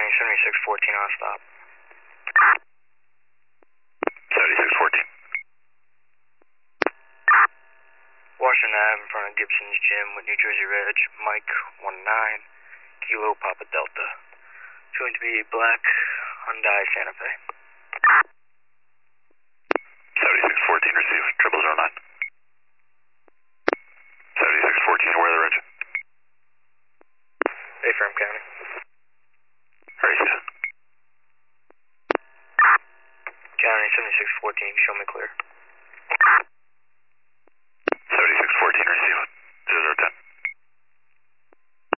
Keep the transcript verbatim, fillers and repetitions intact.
County seventy-six fourteen on stop. seventy-six fourteen. Washington Avenue in front of Gibson's Gym with New Jersey Reg, Mike one nine, Kilo Papa Delta. It's going to be a black Hyundai Santa Fe. seventy-six fourteen, receive, triple zero nine. seventy-six fourteen, where are the reg? Affirm County. Receive. County seventy-six fourteen, show me clear.